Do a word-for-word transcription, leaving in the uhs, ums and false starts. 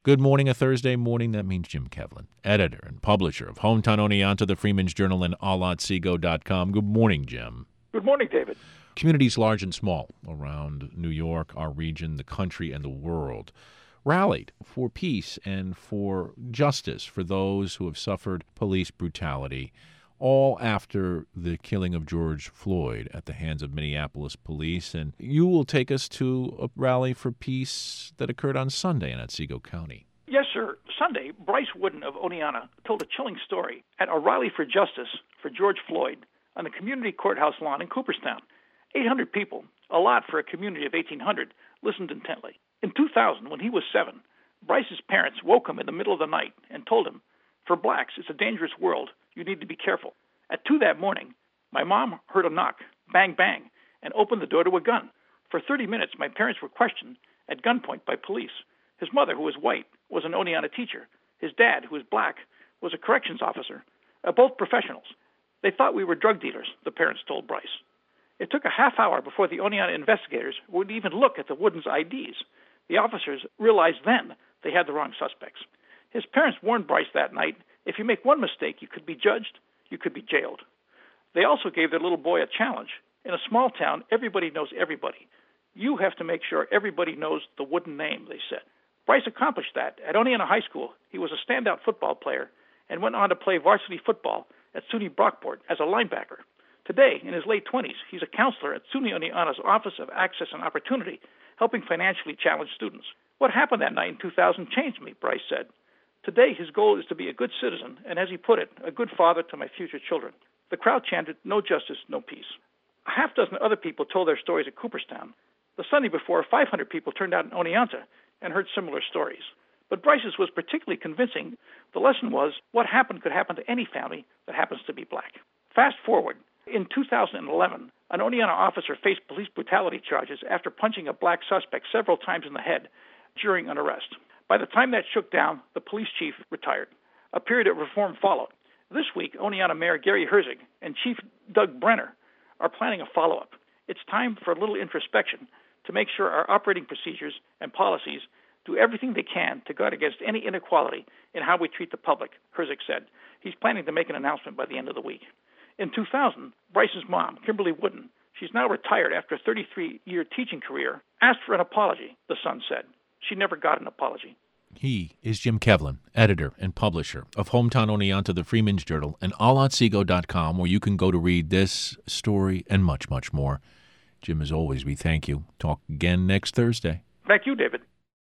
Good morning, a Thursday morning. That means Jim Kevlin, editor and publisher of Hometown Oneonta, the Freeman's Journal, and all otsego dot com. Good morning, Jim. Good morning, David. Communities large and small around New York, our region, the country, and the world rallied for peace and for justice for those who have suffered police brutality, all after the killing of George Floyd at the hands of Minneapolis police. And you will take us to a rally for peace that occurred on Sunday in Otsego County. Yes, sir. Sunday, Bryce Wooden of Oneonta told a chilling story at a rally for justice for George Floyd on the community courthouse lawn in Cooperstown. eight hundred people, a lot for a community of eighteen hundred, listened intently. In two thousand, when he was seven, Bryce's parents woke him in the middle of the night and told him, "For blacks, it's a dangerous world. You need to be careful." At two that morning, my mom heard a knock, bang, bang, and opened the door to a gun. For thirty minutes, my parents were questioned at gunpoint by police. His mother, who was white, was an Oneonta teacher. His dad, who was black, was a corrections officer, uh, both professionals. They thought we were drug dealers, the parents told Bryce. It took a half hour before the Oneonta investigators would even look at the Woodens' I Ds. The officers realized then they had the wrong suspects. His parents warned Bryce that night, if you make one mistake, you could be judged, you could be jailed. They also gave their little boy a challenge. In a small town, everybody knows everybody. You have to make sure everybody knows the Wooden name, they said. Bryce accomplished that. At Oneonta High School, he was a standout football player and went on to play varsity football at SUNY Brockport as a linebacker. Today, in his late twenties, he's a counselor at SUNY Oneonta's Office of Access and Opportunity, helping financially challenged students. What happened that night in two thousand changed me, Bryce said. Today, his goal is to be a good citizen, and as he put it, a good father to my future children. The crowd chanted, "No justice, no peace." A half dozen other people told their stories at Cooperstown. The Sunday before, five hundred people turned out in Oneonta and heard similar stories. But Bryce's was particularly convincing. The lesson was, what happened could happen to any family that happens to be black. Fast forward. In two thousand eleven, an Oneonta officer faced police brutality charges after punching a black suspect several times in the head during an arrest. By the time that shook down, the police chief retired. A period of reform followed. This week, Oneonta Mayor Gary Herzig and Chief Doug Brenner are planning a follow-up. It's time for a little introspection to make sure our operating procedures and policies do everything they can to guard against any inequality in how we treat the public, Herzig said. He's planning to make an announcement by the end of the week. In two thousand, Bryce's mom, Kimberly Wooden, she's now retired after a thirty-three-year teaching career, asked for an apology, the Sun said. She never got an apology. He is Jim Kevlin, editor and publisher of Hometown Oneonta, the Freeman's Journal, and all otsego dot com, where you can go to read this story and much, much more. Jim, as always, we thank you. Talk again next Thursday. Thank you, David.